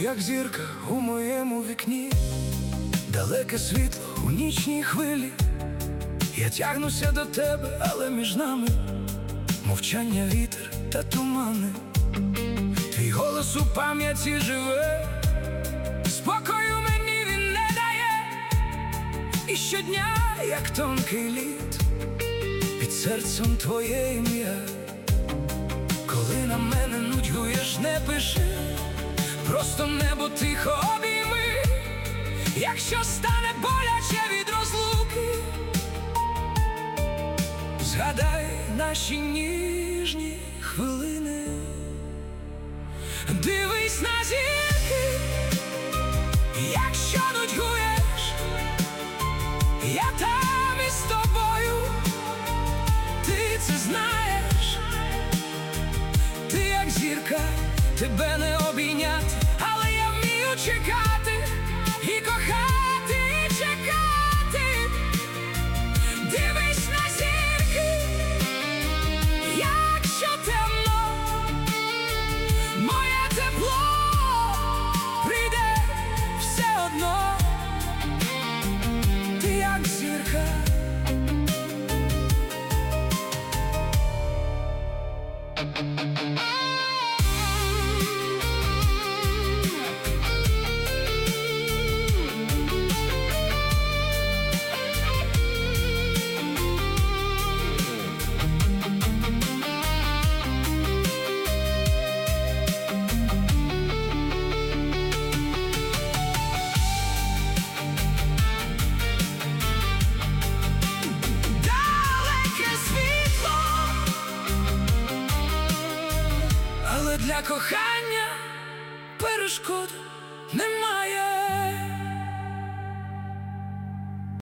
як зірка у моєму вікні, далеке світло у нічній хвилі. Я тягнуся до тебе, але між нами мовчання, вітер та тумани. Твій голос у пам'яті живе, спокою мені він не дає. І щодня, як тонкий лід, під серцем твоє ім'я. Коли на мене нудьгуєш, не пиши, просто небо тихо обійми. Якщо стане боляче від розлуки, згадай наші ніжні хвилини. Дивись на зірки, якщо нудьгуєш, я там із тобою. Ти це знаєш, ти як зірка, тебе не обійняти, але я вмію чекати і кохати, і чекати. Дивись на зірки, якщо темно, моє тепло прийде все одно. Ти як зірка. Для кохання перешкод немає.